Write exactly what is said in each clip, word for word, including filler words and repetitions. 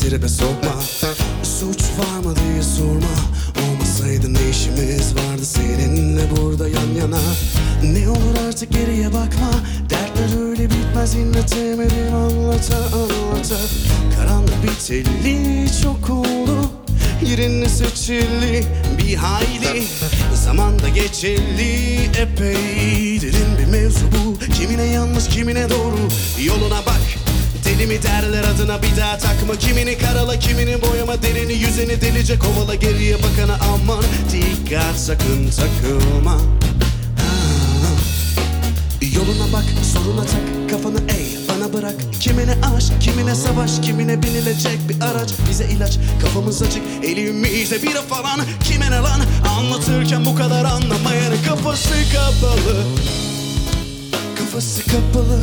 tribe sokma. Suç var mı diye sorma. Olmasaydı ne işimiz vardı seninle burada yan yana. Ne olur artık geriye bakma. Dertler öyle bitmez, inletemedim anlata anlata. Karanlık biteli çok oldu, yerini seçili bir hayli. Zamanda geçeli epey. Derin bir mevzu bu, kimine yanlış kimine doğru. Yoluna bak, deli mi derler adına bir daha takma. Kimini karala kimini boyama, derini yüzeni delice kovala. Geriye bakana aman dikkat, sakın takılma. Ha. Yoluna bak, soruna tak, kafanı eğ, bana bırak. Kimine aşk, kimine savaş, kimine binilecek bir araç. Bize ilaç, kafamız açık, elimizde bira falan. Kime ne lan, anlatırken bu kadar anlamayan. Kafası kapalı, kafası kapalı,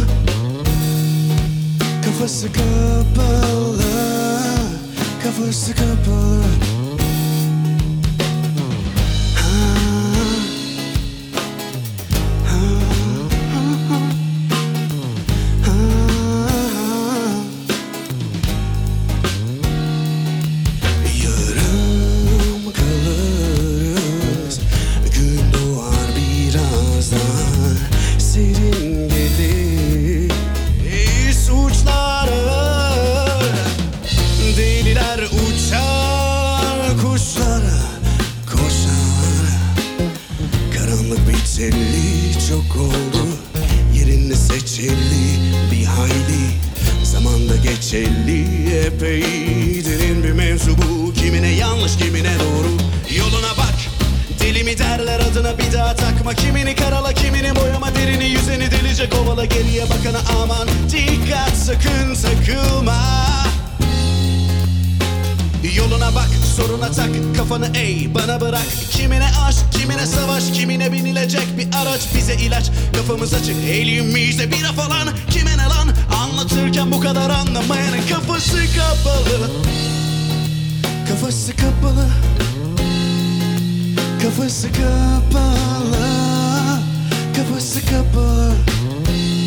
kafası kapalı, kafası kapalı. Serin gelir suçlar, deliler uçar, kuşlar koşar. Karanlık biteli çok oldu, yerini seçeli bir hayli. Zamanda geçeli epey. Derin bir mevzu bu, kimine yanlış kimine doğru. Yoluna bak, deli mi derler adına bir daha takma. Kimini karala kimini boyama, derini yüzeni delice kovala. Geriye bakana aman dikkat, sakın takılma. Yoluna bak, soruna tak, kafanı eğ, bana bırak. Kimine aşk, kimine savaş, kimine binilecek bir araç. Bize ilaç, kafamız açık, elimizde bira falan. Kime ne lan, anlatırken bu kadar anlamayan. Kafası kapalı, kafası kapalı, kafası kapalı, kafası kapalı.